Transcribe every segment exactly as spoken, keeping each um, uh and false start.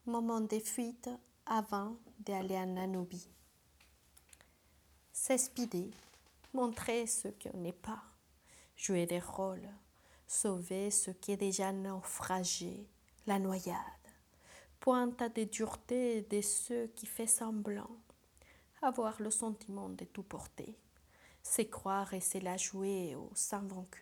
moment de fuite avant d'aller en Anubie. S'espider, montrer ce qu'on n'est pas, jouer des rôles, sauver ce qui est déjà naufragé, la noyade, pointe à des duretés de ceux qui fait semblant, avoir le sentiment de tout porter, c'est croire et c'est la jouer au sang vaincu,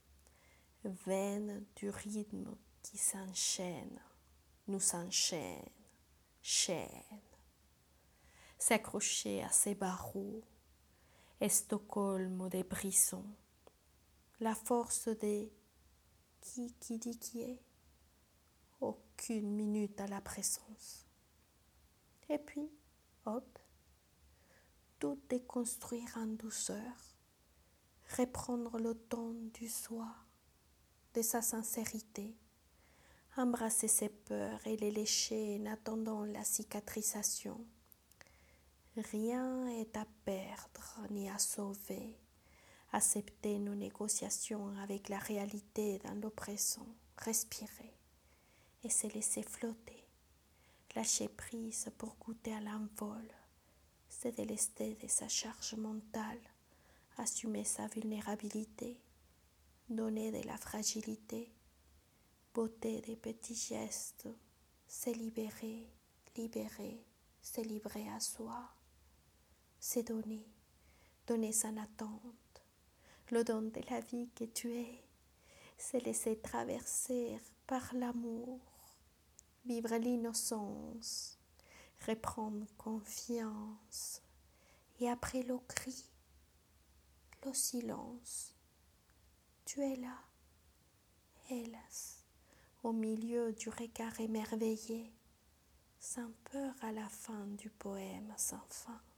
veine du rythme qui s'enchaîne, nous s'enchaîne, chaîne, s'accrocher à ces barreaux, et Stockholm des brissons, la force des qui qui dit qui est, aucune minute à la présence. Et puis, hop, tout déconstruire en douceur, reprendre le ton du soi, de sa sincérité, embrasser ses peurs et les lécher en attendant la cicatrisation. Rien est à perdre ni à sauver. Accepter nos négociations avec la réalité dans le présent, respirer et se laisser flotter. Lâcher prise pour goûter à l'envol, se délester de sa charge mentale, assumer sa vulnérabilité, donner de la fragilité, beauté des petits gestes, se libérer, libérer, se livrer à soi, se donner, donner sans attente, le don de la vie que tu es, se laisser traverser par l'amour, vivre l'innocence, reprendre confiance, et après le cri, le silence, tu es là, hélas, au milieu du regard émerveillé, sans peur à la fin du poème sans fin.